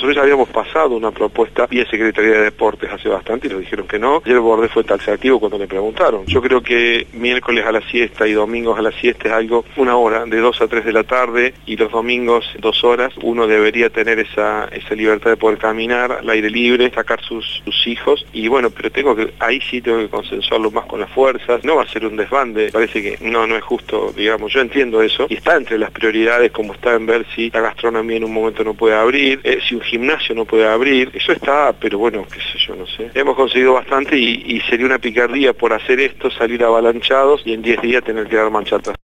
Nosotros ya habíamos pasado una propuesta vía Secretaría de Deportes hace bastante y nos dijeron que no. Ayer Bordet fue taxativo cuando le preguntaron. Yo creo que miércoles a la siesta y domingos a la siesta es algo, una hora, de 2 a 3 de la tarde, y los domingos 2 horas. Uno debería tener esa libertad de poder caminar al aire libre, sacar sus hijos, y bueno, pero ahí sí tengo que consensuarlo más con las fuerzas. No va a ser un desbande, parece que no es justo, digamos. Yo entiendo eso, y está entre las prioridades, como está en ver si la gastronomía en un momento no puede abrir, si un gimnasio no puede abrir, eso está, pero bueno, qué sé yo, no sé. Hemos conseguido bastante y sería una picardía por hacer esto, salir avalanchados y en 10 días tener que dar marcha atrás.